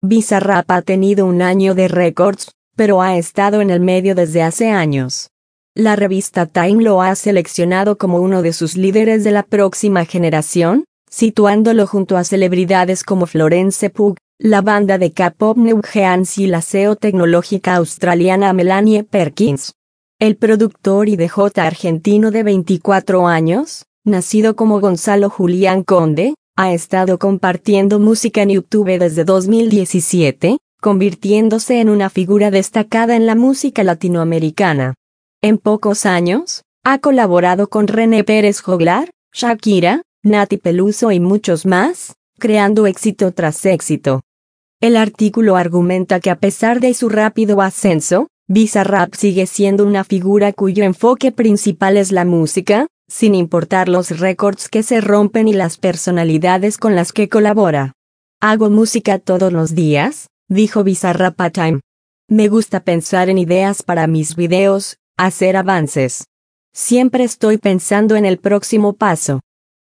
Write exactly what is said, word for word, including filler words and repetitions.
Bizarrap ha tenido un año de récords, pero ha estado en el medio desde hace años. La revista Time lo ha seleccionado como uno de sus líderes de la próxima generación, situándolo junto a celebridades como Florence Pugh, la banda de K-pop New Jeans y la C E O tecnológica australiana Melanie Perkins. El productor y D J argentino de veinticuatro años, nacido como Gonzalo Julián Conde, ha estado compartiendo música en YouTube desde dos mil diecisiete, convirtiéndose en una figura destacada en la música latinoamericana. En pocos años, ha colaborado con René Pérez Joglar, Shakira, Nati Peluso y muchos más, creando éxito tras éxito. El artículo argumenta que a pesar de su rápido ascenso, Bizarrap sigue siendo una figura cuyo enfoque principal es la música, sin importar los récords que se rompen y las personalidades con las que colabora. Hago música todos los días, dijo Bizarrap a Time. Me gusta pensar en ideas para mis videos, hacer avances. Siempre estoy pensando en el próximo paso.